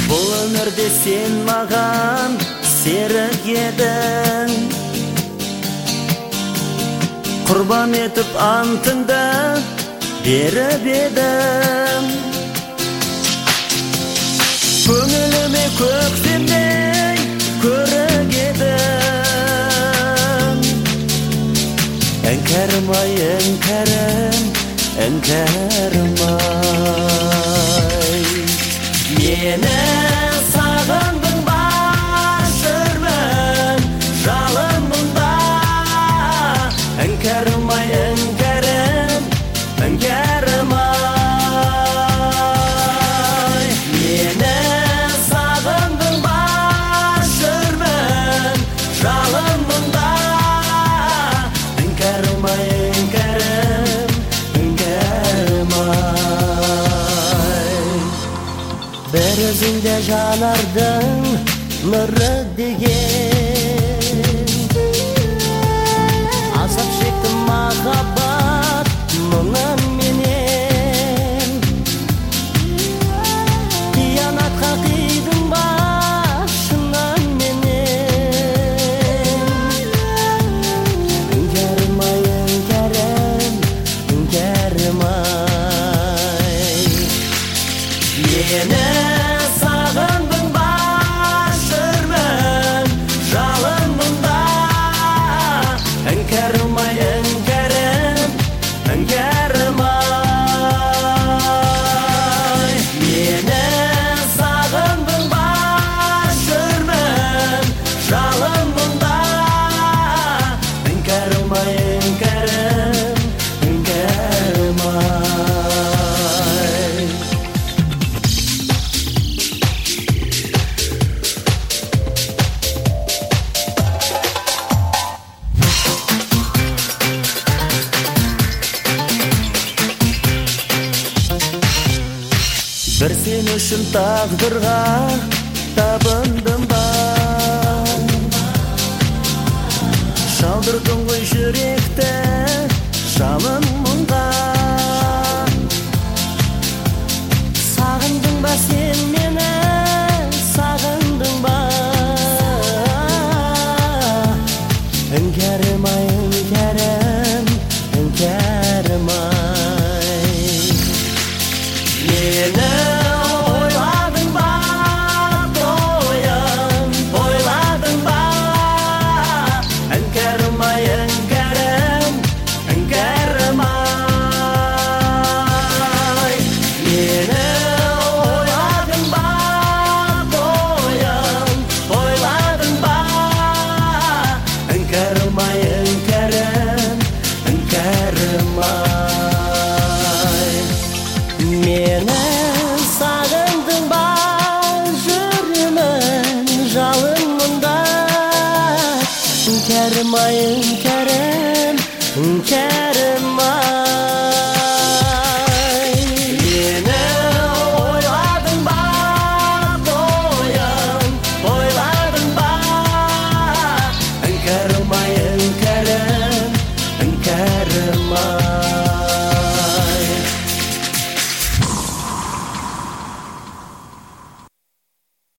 Бұл өмірде сен маған серік едің, құрбан етіп антыңды беріп едім. Көңіліме көктемдей көрік едің. Іңкәрім ай, іңкәрім, іңкәрім ай. Мені сағындың ба жүрмін жалынымда. Іңкәрім ай, іңкәрім, іңкәрім ай. Мені сағындың ба жүрмін жалынымда. Іңкәрім ай, іңкәрім, іңкәрім ай. Бір өзіңде жанардың нұры деген, азап шектім махаббат мұңын менен. Қиянатқа қидың ба шынын менен. Іңкәрім ай, іңкәрім, іңкәрім ай. Мені сағындың ба жүрмін жалынымда. Іңкәрім ай, іңкәрім, іңкәрім ай. Мені сағындың ба жүрмін жалынымда. Іңкәрім ай, іңкәрім, іңкәрім ай. Бір сен үшін тағдырға табындым ба. Шалдырдың ғой жүректі жалын